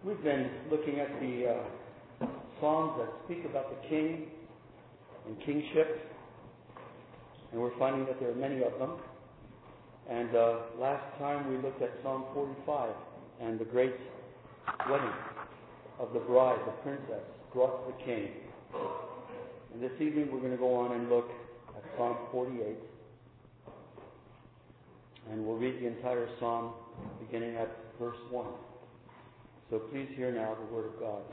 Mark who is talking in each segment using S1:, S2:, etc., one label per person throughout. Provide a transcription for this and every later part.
S1: We've been looking at the Psalms that speak about the king and kingship, and we're finding that there are many of them. And last time we looked at Psalm 45 and the great wedding of the bride, the princess, brought to the king. And this evening we're going to go on and look at Psalm 48. And we'll read the entire psalm beginning at verse 1. So please hear now the word of God.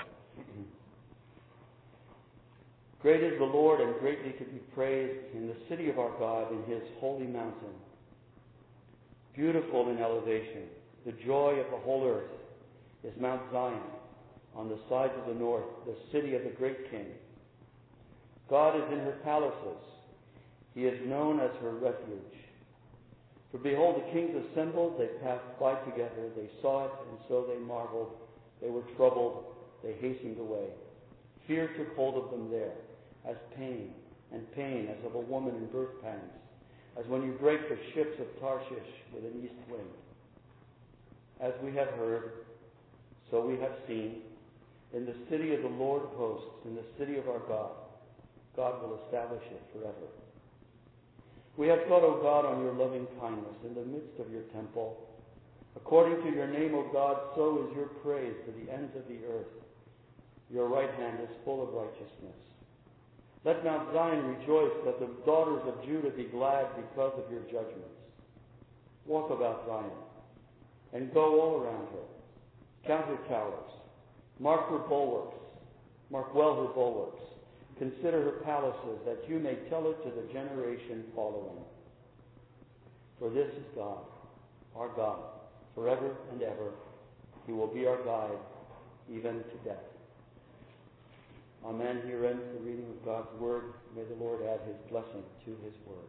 S1: Great is the Lord and greatly to be praised in the city of our God, in his holy mountain. Beautiful in elevation, the joy of the whole earth is Mount Zion, on the sides of the north, the city of the great king. God is in her palaces. He is known as her refuge. For behold, the kings assembled, they passed by together, they saw it, and so they marveled. They were troubled, they hastened away. Fear took hold of them there, as pain as of a woman in birth pangs, as when you break the ships of Tarshish with an east wind. As we have heard, so we have seen, in the city of the Lord of hosts, in the city of our God, God will establish it forever. We have thought, O God, on your loving kindness in the midst of your temple. According to your name, O God, so is your praise to the ends of the earth. Your right hand is full of righteousness. Let Mount Zion rejoice, let the daughters of Judah be glad because of your judgments. Walk about Zion, and go all around her. Count her towers. Mark her bulwarks. Mark well her bulwarks. Consider her palaces, that you may tell it to the generation following. For this is God, our God, forever and ever. He will be our guide, even to death. Amen. Here ends the reading of God's Word. May the Lord add his blessing to his Word.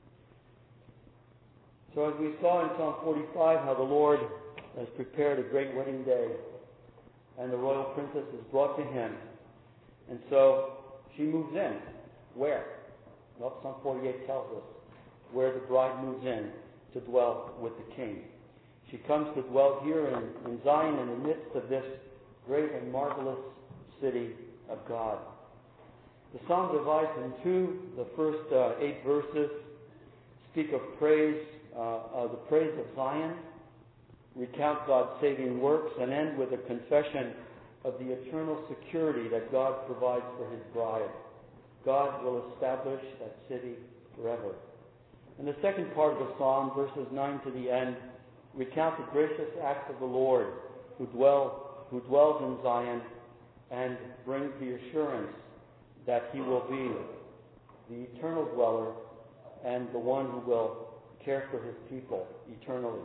S1: So as we saw in Psalm 45, how the Lord has prepared a great wedding day, and the royal princess is brought to him. And so she moves in. Where? Well, Psalm 48 tells us where the bride moves in to dwell with the king. She comes to dwell here in Zion, in the midst of this great and marvelous city of God. The psalm divides in two. The first 8 verses speak of praise, the praise of Zion, recount God's saving works, and end with a confession of the eternal security that God provides for his bride. God will establish that city forever. And the second part of the psalm, verses 9 to the end, recount the gracious acts of the Lord who dwells in Zion, and brings the assurance that he will be the eternal dweller and the one who will care for his people eternally.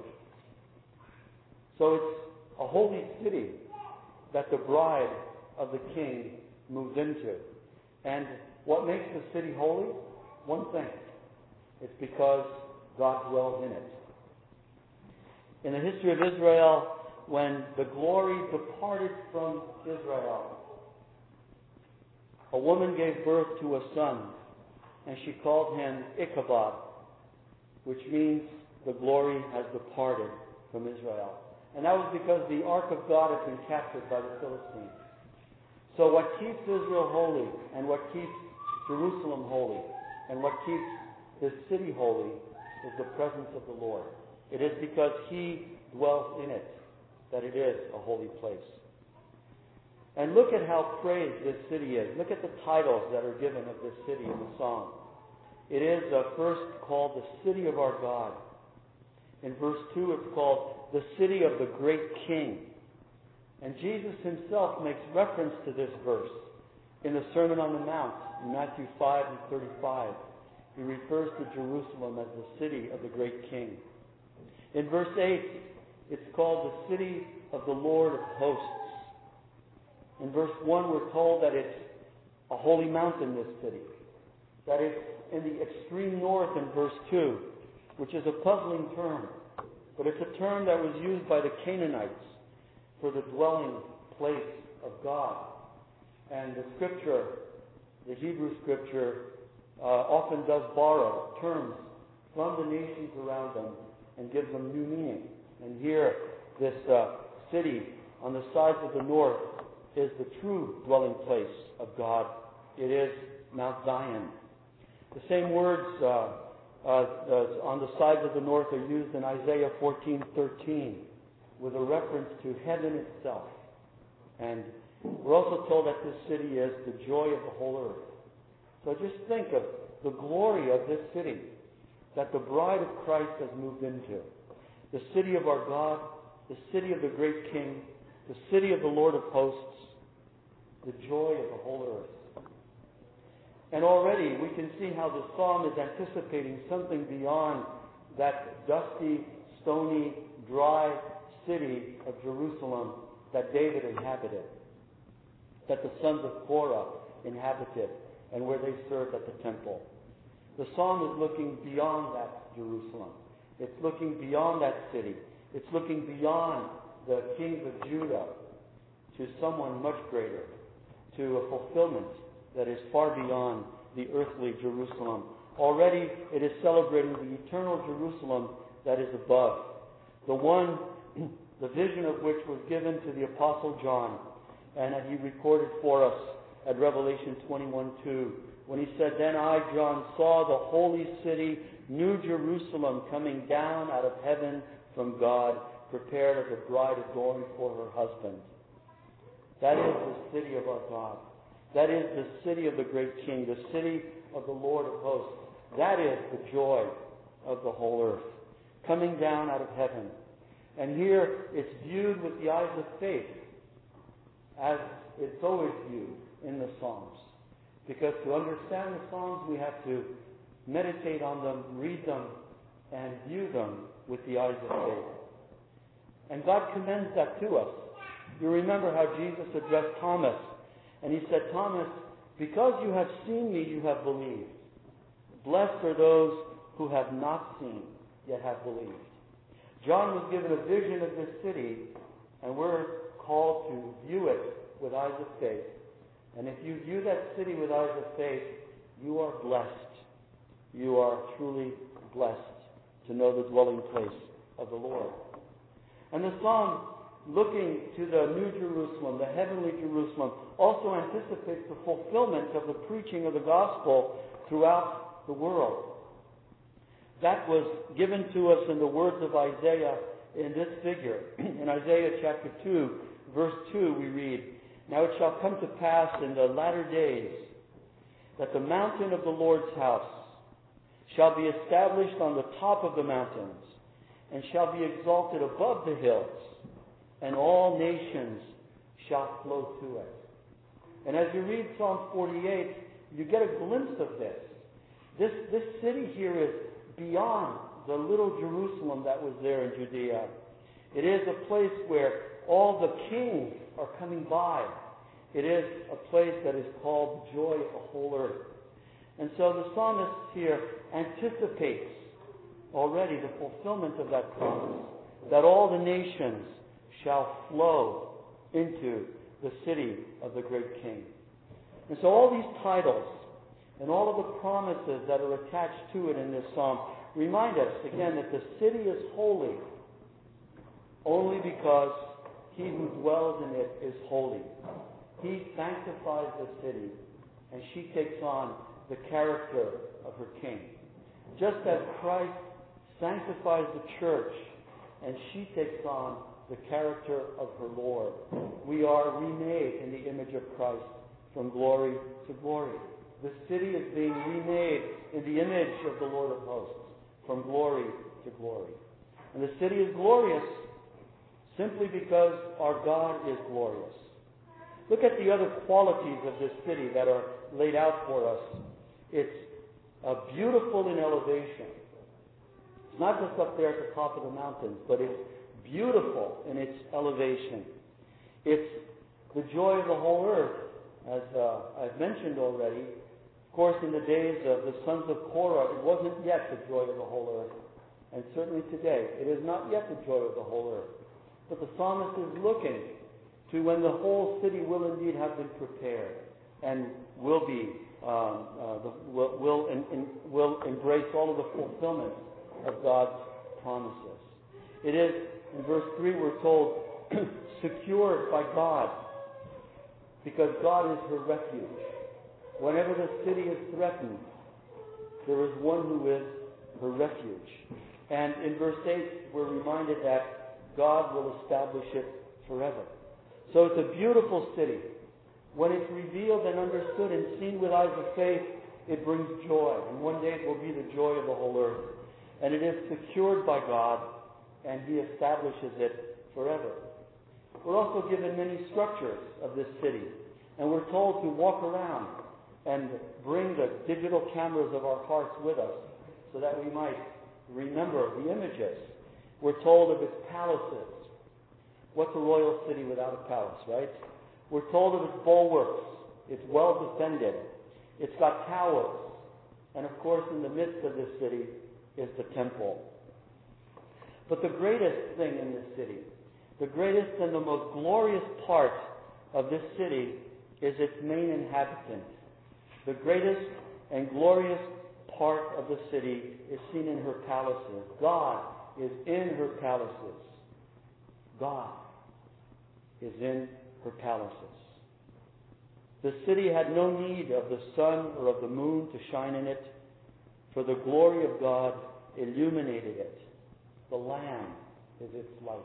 S1: So it's a holy city that the bride of the king moves into. And what makes the city holy? One thing. It's because God dwells in it. In the history of Israel, when the glory departed from Israel, a woman gave birth to a son, and she called him Ichabod, which means the glory has departed from Israel. And that was because the ark of God had been captured by the Philistines. So what keeps Israel holy, and what keeps Jerusalem holy, and what keeps this city holy is the presence of the Lord. It is because he dwells in it that it is a holy place. And look at how praised this city is. Look at the titles that are given of this city in the psalm. It is first called the city of our God. In verse 2 it's called the city of the great king. And Jesus himself makes reference to this verse in the Sermon on the Mount, in Matthew 5 and 35. He refers to Jerusalem as the city of the great king. In verse 8, it's called the city of the Lord of hosts. In verse 1, we're told that it's a holy mountain, this city. That it's in the extreme north in verse 2, which is a puzzling term. But it's a term that was used by the Canaanites for the dwelling place of God. And the scripture, the Hebrew scripture, often does borrow terms from the nations around them and gives them new meaning. And here, this city On the sides of the north is the true dwelling place of God. It is Mount Zion. The same words on the sides of the north are used in Isaiah 14:13 with a reference to heaven itself. And we're also told that this city is the joy of the whole earth. So just think of the glory of this city that the bride of Christ has moved into. The city of our God, the city of the great King, the city of the Lord of hosts, the joy of the whole earth. And already we can see how the psalm is anticipating something beyond that dusty, stony, dry city of Jerusalem that David inhabited, that the sons of Korah inhabited, and where they served at the temple. The psalm is looking beyond that Jerusalem. It's looking beyond that city. It's looking beyond the kings of Judah to someone much greater, to a fulfillment that is far beyond the earthly Jerusalem. Already it is celebrating the eternal Jerusalem that is above, the one, the vision of which was given to the Apostle John, and that he recorded for us at Revelation 21:2, when he said, "Then I, John, saw the holy city, New Jerusalem, coming down out of heaven from God, prepared as a bride adorned for her husband." That is the city of our God. That is the city of the great King, the city of the Lord of hosts. That is the joy of the whole earth, coming down out of heaven. And here it's viewed with the eyes of faith, as it's always viewed in the Psalms. Because to understand the Psalms, we have to meditate on them, read them, and view them with the eyes of faith. And God commends that to us. You remember how Jesus addressed Thomas, and he said, "Thomas, because you have seen me, you have believed. Blessed are those who have not seen, yet have believed." John was given a vision of this city, and we're called to view it with eyes of faith. And if you view that city with eyes of faith, you are blessed. You are truly blessed to know the dwelling place of the Lord. And the psalm, looking to the New Jerusalem, the heavenly Jerusalem, also anticipates the fulfillment of the preaching of the gospel throughout the world. That was given to us in the words of Isaiah in this figure. In Isaiah chapter 2, verse 2, we read, "Now it shall come to pass in the latter days that the mountain of the Lord's house shall be established on the top of the mountains, and shall be exalted above the hills, and all nations shall flow to it." And as you read Psalm 48, you get a glimpse of this. This city here is beyond the little Jerusalem that was there in Judea. It is a place where all the kings are coming by. It is a place that is called the joy of the whole earth. And so the psalmist here anticipates already the fulfillment of that promise, that all the nations shall flow into the city of the great King. And so all these titles and all of the promises that are attached to it in this psalm remind us again that the city is holy only because he who dwells in it is holy. He sanctifies the city, and she takes on the character of her King. Just as Christ sanctifies the church, and she takes on the character of her Lord, we are remade in the image of Christ from glory to glory. The city is being remade in the image of the Lord of hosts, from glory to glory. And the city is glorious simply because our God is glorious. Look at the other qualities of this city that are laid out for us. It's beautiful in elevation. It's not just up there at the top of the mountains, but it's beautiful in its elevation. It's the joy of the whole earth, as I've mentioned already. Of course, in the days of the sons of Korah, it wasn't yet the joy of the whole earth. And certainly today, it is not yet the joy of the whole earth. But the psalmist is looking to when the whole city will indeed have been prepared and will be will embrace all of the fulfillment of God's promises. It is, in verse 3, we're told, secured by God, because God is her refuge. Whenever the city is threatened, there is one who is her refuge. And in verse 8, we're reminded that God will establish it forever. So it's a beautiful city. When it's revealed and understood and seen with eyes of faith, it brings joy. And one day it will be the joy of the whole earth. And it is secured by God, and He establishes it forever. We're also given many structures of this city. And we're told to walk around and bring the digital cameras of our hearts with us so that we might remember the images. We're told of its palaces. What's a royal city without a palace, right? We're told of its bulwarks. It's well defended. It's got towers. And of course, in the midst of this city is the temple. But the greatest thing in this city, the greatest and the most glorious part of this city is its main inhabitant. The greatest and glorious part of the city is seen in her palaces. God is in her palaces. God is in her palaces. The city had no need of the sun or of the moon to shine in it, for the glory of God illuminated it. The Lamb is its light.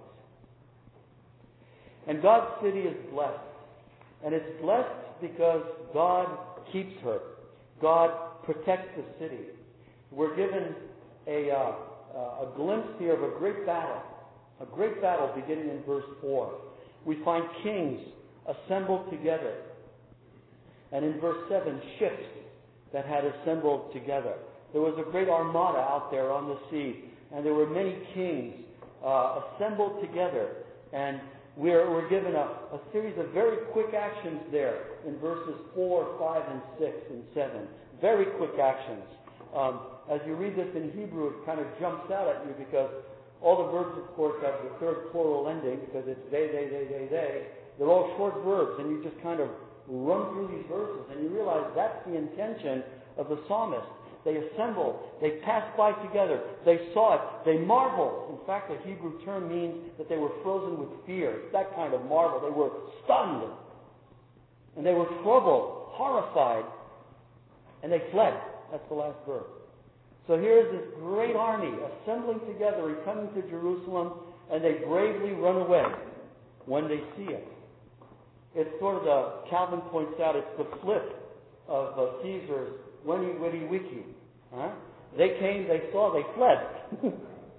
S1: And God's city is blessed. And it's blessed because God keeps her. God protects the city. We're given a glimpse here of a great battle beginning in verse 4. We find kings assembled together. And in verse 7, ships that had assembled together. There was a great armada out there on the sea, and there were many kings assembled together. And we're given a series of very quick actions there in verses 4, 5, and 6, and 7. Very quick actions. As you read this in Hebrew, it kind of jumps out at you because all the verbs, of course, have the third plural ending because it's they. They're all short verbs, and you just kind of run through these verses, and you realize that's the intention of the psalmist. They assembled, they passed by together, they saw it, they marveled. In fact, the Hebrew term means that they were frozen with fear. It's that kind of marvel. They were stunned, and they were troubled, horrified, and they fled. That's the last verse. So here's this great army assembling together and coming to Jerusalem, and they bravely run away when they see it. It's sort of Calvin points out, it's the flip of Caesar's Weni Witty Wiki. They came, they saw, they fled.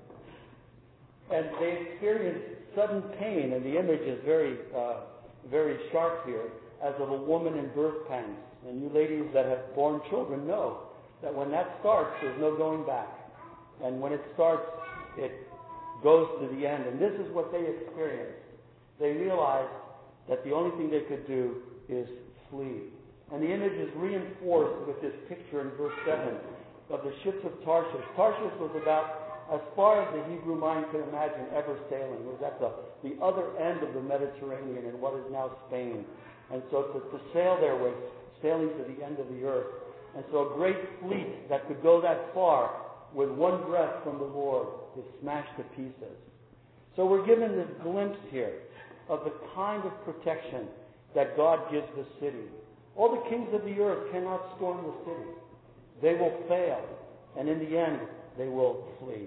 S1: And they experienced sudden pain, and the image is very sharp here, as of a woman in birth pangs. And you ladies that have born children know that when that starts, there's no going back. And when it starts, it goes to the end. And this is what they experienced. They realized that the only thing they could do is flee. And the image is reinforced with this picture in verse 7 of the ships of Tarshish. Tarshish was about as far as the Hebrew mind could imagine ever sailing. It was at the other end of the Mediterranean in what is now Spain. And so to sail there was sailing to the end of the earth. And so a great fleet that could go that far with one breath from the Lord is smashed to pieces. So we're given this glimpse here of the kind of protection that God gives the city. All the kings of the earth cannot storm the city. They will fail, and in the end, they will flee.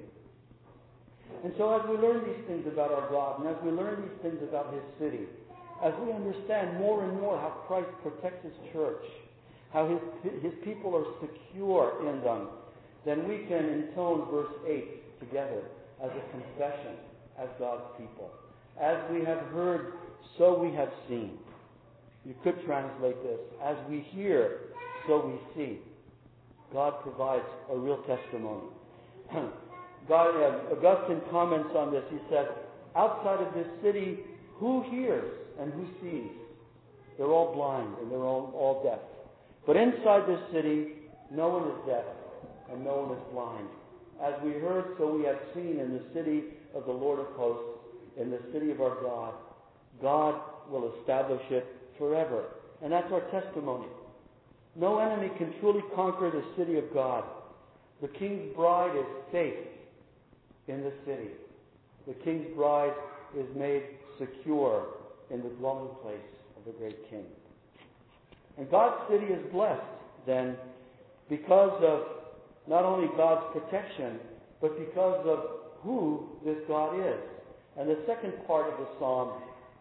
S1: And so as we learn these things about our God, and as we learn these things about His city, as we understand more and more how Christ protects His church, how His people are secure in them, then we can intone verse 8 together as a confession as God's people. As we have heard, so we have seen. You could translate this, as we hear, so we see. God provides a real testimony. Augustine comments on this. He said, outside of this city, who hears and who sees? They're all blind and they're all deaf. But inside this city, no one is deaf and no one is blind. As we heard, so we have seen in the city of the Lord of hosts, in the city of our God. God will establish it forever. And that's our testimony. No enemy can truly conquer the city of God. The King's bride is safe in the city. The King's bride is made secure in the dwelling place of the great King. And God's city is blessed then because of not only God's protection, but because of who this God is. And the second part of the psalm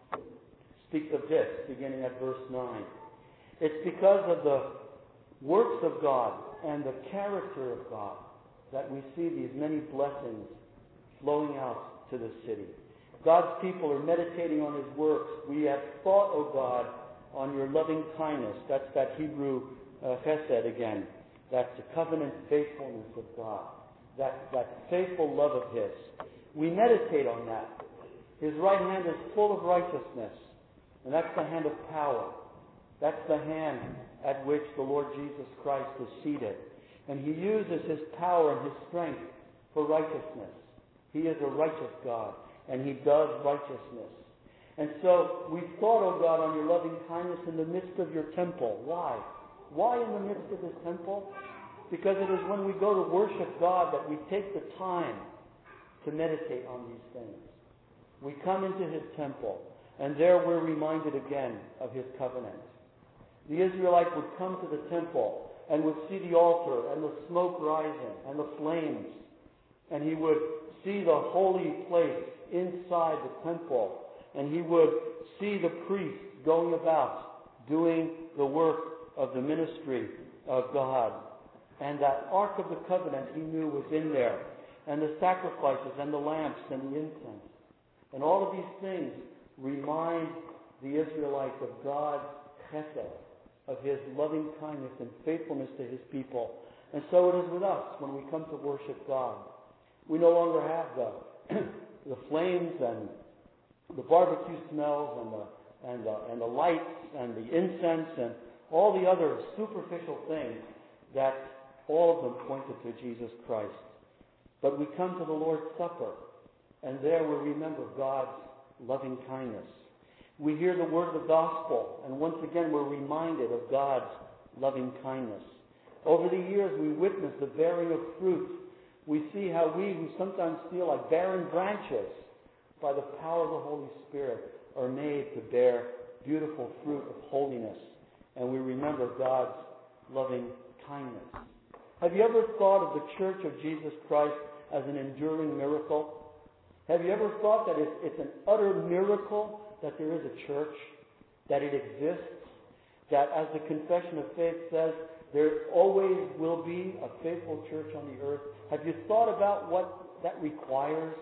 S1: speaks of this, beginning at verse 9. It's because of the works of God and the character of God that we see these many blessings flowing out to the city. God's people are meditating on His works. We have thought, O God, on your loving kindness. That's that Hebrew chesed again. That's the covenant faithfulness of God. That faithful love of His. We meditate on that. His right hand is full of righteousness. And that's the hand of power. That's the hand at which the Lord Jesus Christ is seated. And He uses His power and His strength for righteousness. He is a righteous God. And He does righteousness. And so we thought, O God, on your loving kindness in the midst of your temple. Why? Why in the midst of His temple? Because it is when we go to worship God that we take the time to meditate on these things. We come into His temple, and there we're reminded again of His covenant. The Israelite would come to the temple and would see the altar and the smoke rising and the flames. And he would see the holy place inside the temple. And he would see the priests going about doing the work of the ministry of God. And that Ark of the Covenant he knew was in there. And the sacrifices and the lamps and the incense. And all of these things remind the Israelites of God's chesed, of His loving kindness and faithfulness to His people. And so it is with us when we come to worship God. We no longer have the flames and the barbecue smells and the lights and the incense and all the other superficial things that all of them pointed to Jesus Christ. But we come to the Lord's Supper, and there we remember God's loving kindness. We hear the word of the gospel, and once again we're reminded of God's loving kindness. Over the years we witness the bearing of fruit. We see how we, who sometimes feel like barren branches, by the power of the Holy Spirit, are made to bear beautiful fruit of holiness. And we remember God's loving kindness. Have you ever thought of the Church of Jesus Christ as an enduring miracle? Have you ever thought that it's an utter miracle that there is a church, that it exists, that as the Confession of Faith says, there always will be a faithful church on the earth? Have you thought about what that requires?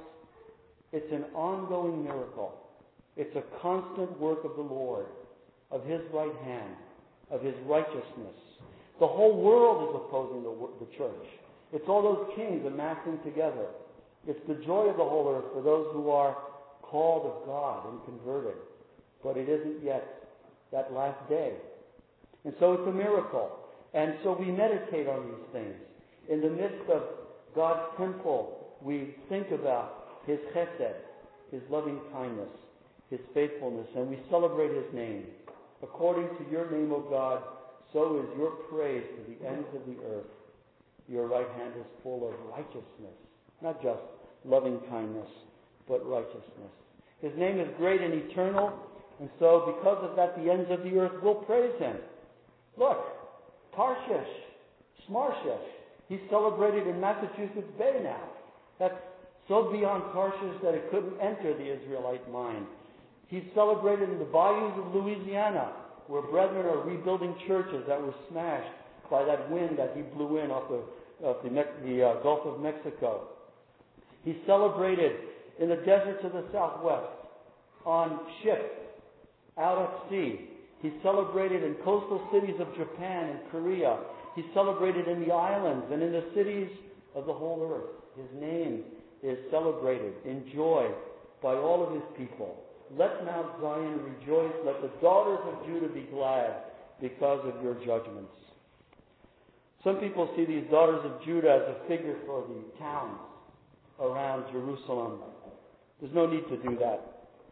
S1: It's an ongoing miracle. It's a constant work of the Lord, of His right hand, of His righteousness. The whole world is opposing the church. It's all those kings amassing together. It's the joy of the whole earth for those who are called of God and converted. But it isn't yet that last day. And so it's a miracle. And so we meditate on these things. In the midst of God's temple, we think about His chesed, His loving kindness, His faithfulness, and we celebrate His name. According to your name, O God, so is your praise to the ends of the earth. Your right hand is full of righteousness. Not just loving kindness, but righteousness. His name is great and eternal, and so because of that, the ends of the earth will praise Him. Look, Tarshish, Smarshish, he's celebrated in Massachusetts Bay now. That's so beyond Tarshish that it couldn't enter the Israelite mind. He's celebrated in the bayous of Louisiana, where brethren are rebuilding churches that were smashed by that wind that he blew in off the Gulf of Mexico. He's celebrated in the deserts of the Southwest, on ships, out at sea. He's celebrated in coastal cities of Japan and Korea. He's celebrated in the islands and in the cities of the whole earth. His name is celebrated, enjoyed by all of His people. Let Mount Zion rejoice. Let the daughters of Judah be glad because of your judgments. Some people see these daughters of Judah as a figure for the towns around Jerusalem. There's no need to do that.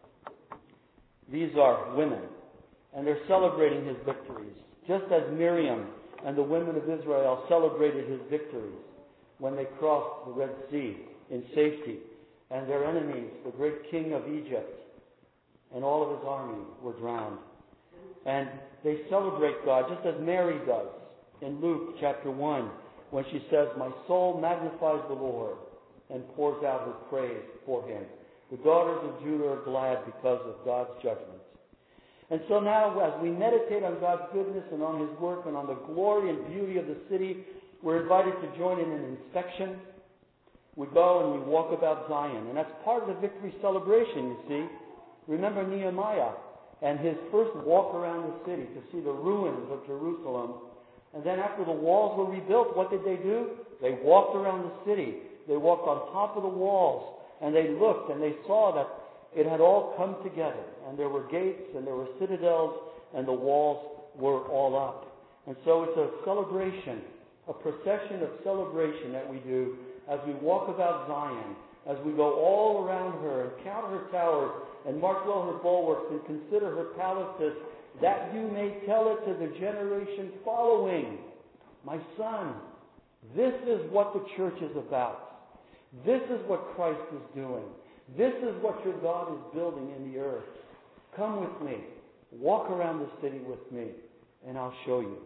S1: These are women, and they're celebrating His victories, just as Miriam and the women of Israel celebrated His victories when they crossed the Red Sea in safety. and their enemies, the great king of Egypt and all of his army, were drowned. And they celebrate God, just as Mary does in Luke chapter 1, when she says, "My soul magnifies the Lord," and pours out her praise for him. The daughters of Judah are glad because of God's judgments. And so now, as we meditate on God's goodness and on his work and on the glory and beauty of the city, we're invited to join in an inspection. We go and we walk about Zion. And that's part of the victory celebration, you see. Remember Nehemiah and his first walk around the city to see the ruins of Jerusalem. And then after the walls were rebuilt, what did they do? They walked around the city. They walked on top of the walls. And they looked and they saw that it had all come together. And there were gates and there were citadels and the walls were all up. And so it's a celebration, a procession of celebration that we do as we walk about Zion, as we go all around her and count her towers and mark well her bulwarks and consider her palaces, that you may tell it to the generation following. My son, this is what the church is about. This is what Christ is doing. This is what your God is building in the earth. Come with me. Walk around the city with me, and I'll show you.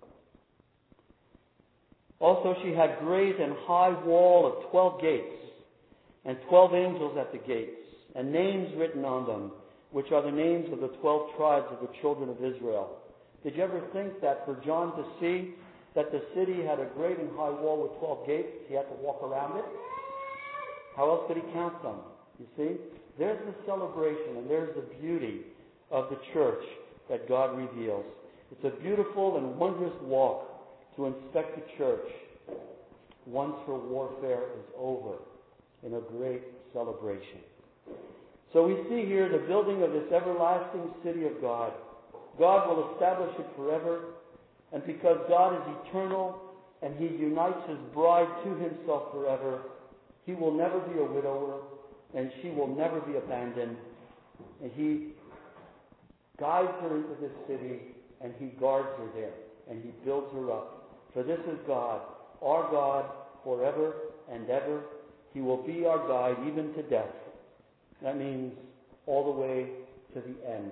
S1: Also, she had great and high wall of 12 gates, and 12 angels at the gates, and names written on them, which are the names of the 12 tribes of the children of Israel. Did you ever think that for John to see that the city had a great and high wall with 12 gates, he had to walk around it? How else could he count them? You see? There's the celebration and there's the beauty of the church that God reveals. It's a beautiful and wondrous walk to inspect the church once her warfare is over in a great celebration. So we see here the building of this everlasting city of God. God will establish it forever, and because God is eternal and he unites his bride to himself forever, he will never be a widower, and she will never be abandoned. And he guides her into this city, and he guards her there, and he builds her up. For this is God, our God, forever and ever. He will be our guide even to death. That means all the way to the end.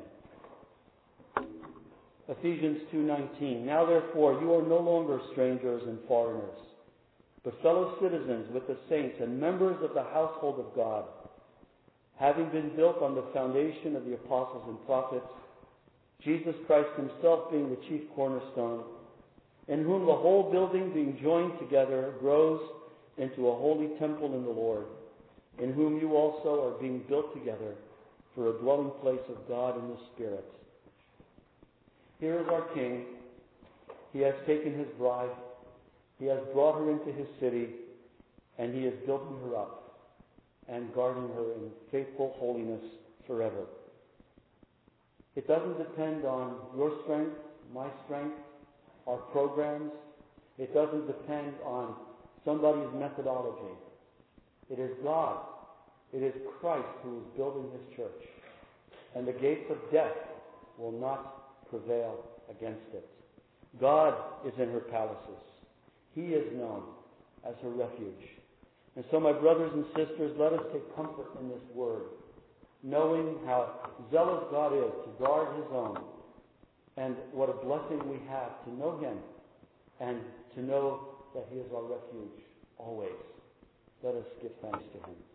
S1: Ephesians 2:19. Now therefore, you are no longer strangers and foreigners, but fellow citizens with the saints and members of the household of God, having been built on the foundation of the apostles and prophets, Jesus Christ himself being the chief cornerstone, in whom the whole building being joined together grows into a holy temple in the Lord, in whom you also are being built together for a dwelling place of God in the Spirit. Here is our King. He has taken his bride. He has brought her into his city, and he is building her up and guarding her in faithful holiness forever. It doesn't depend on your strength, my strength, our programs. It doesn't depend on somebody's methodology. It is God. It is Christ who is building his church. And the gates of death will not prevail against it. God is in her palaces. He is known as her refuge. And so, my brothers and sisters, let us take comfort in this word, knowing how zealous God is to guard his own, and what a blessing we have to know him and to know that he is our refuge always. Let us give thanks to him.